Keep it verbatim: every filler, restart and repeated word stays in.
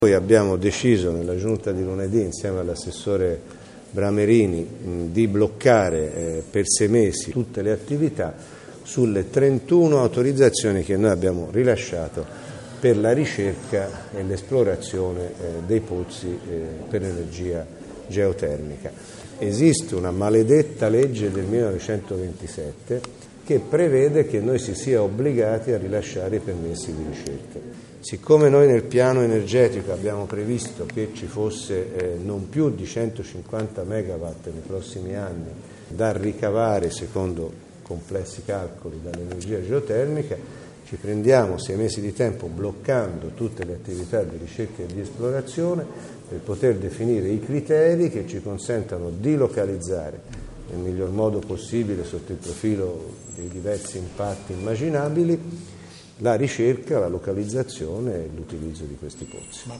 Noi abbiamo deciso nella giunta di lunedì, insieme all'assessore Bramerini, mh, di bloccare eh, per sei mesi tutte le attività sulle trentuno autorizzazioni che noi abbiamo rilasciato per la ricerca e l'esplorazione eh, dei pozzi eh, per l'energia geotermica. Esiste una maledetta legge del millenovecentoventisette che prevede che noi si sia obbligati a rilasciare i permessi di ricerca. Siccome noi nel piano energetico abbiamo previsto che ci fosse eh, non più di centocinquanta megawatt nei prossimi anni da ricavare secondo complessi calcoli dall'energia geotermica, ci prendiamo sei mesi di tempo bloccando tutte le attività di ricerca e di esplorazione per poter definire i criteri che ci consentano di localizzare nel miglior modo possibile sotto il profilo dei diversi impatti immaginabili la ricerca, la localizzazione e l'utilizzo di questi pozzi.